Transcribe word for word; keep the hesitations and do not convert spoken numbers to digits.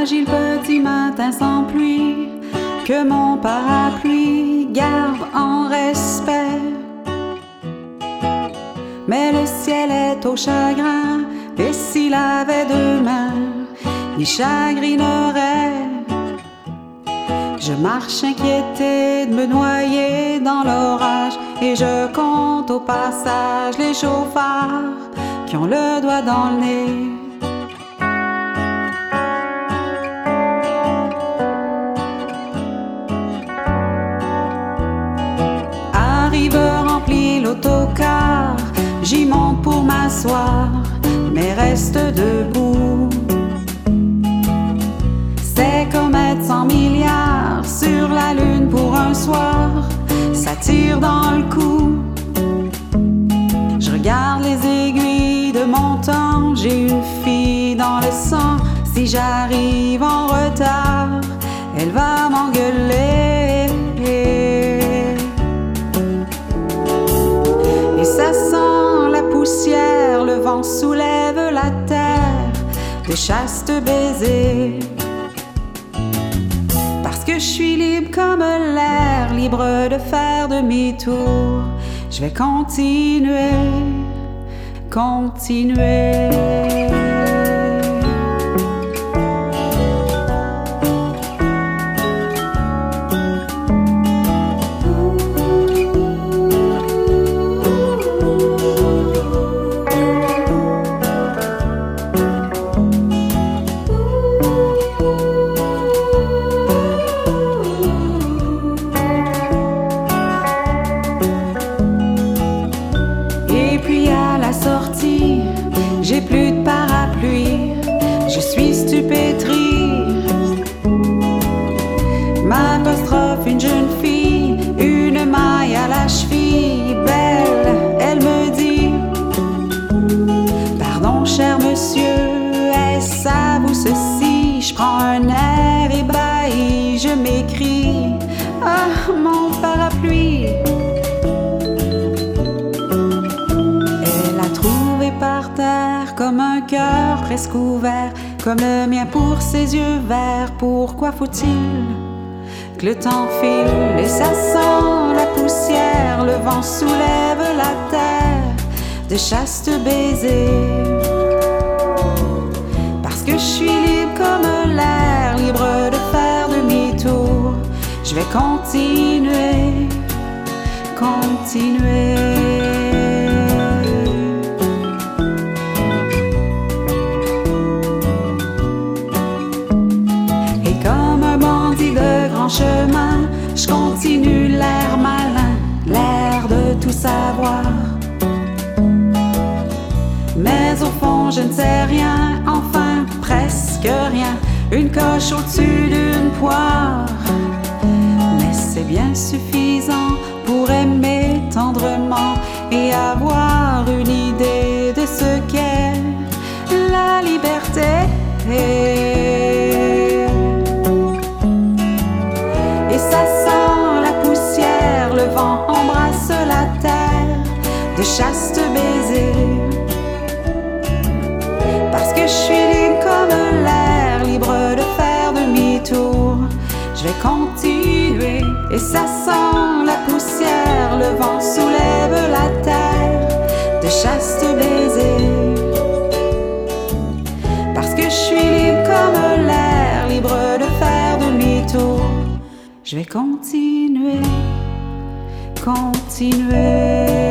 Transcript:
fragile petit matin sans pluie, que mon parapluie garde en respect. Mais le ciel est au chagrin, et s'il avait deux mains, il chagrinerait. Je marche inquiété de me noyer dans l'orage, et je compte au passage les chauffards qui ont le doigt dans le nez. Arrive rempli l'autocar, j'y monte pour m'asseoir, mais reste debout. C'est comme être cent milliards sur la lune pour un soir, ça tire dans le cou. Je regarde les aiguilles de mon temps, j'ai une fille dans le sang. Si j'arrive en retard, elle va m'engueuler. Et ça sent la poussière, le vent soulève la terre de chastes baisers. Parce que je suis libre comme l'air, libre de faire demi-tour. Je vais continuer, continuer. J'ai plus de parapluie, je suis stupétrie. M'apostrophe une jeune fille, une maille à la cheville. Belle, elle me dit: pardon cher monsieur, est-ce à vous ceci? Je prends un air ébahi, je m'écrie: ah, mon parapluie. Par terre, comme un cœur presque ouvert, comme le mien pour ses yeux verts. Pourquoi faut-il que le temps file? Et ça sent la poussière, le vent soulève la terre de chastes baisers. Parce que je suis libre comme l'air, libre de faire demi-tour. Je vais continuer, continuer. Chemin, je continue l'air malin, l'air de tout savoir. Mais au fond, je ne sais rien, enfin presque rien. Une coche au-dessus d'une poire, mais c'est bien suffisant pour aimer tendrement et avoir une idée de ce qu'est la liberté. Ça sent la poussière, le vent embrasse la terre de chastes baisers. Parce que je suis libre comme l'air, libre de faire demi-tour. Je vais continuer. Et ça sent la poussière, le vent soulève la terre de chastes baisers. Parce que je suis libre comme l'air, libre de faire demi-tour. Je vais continuer, continuer.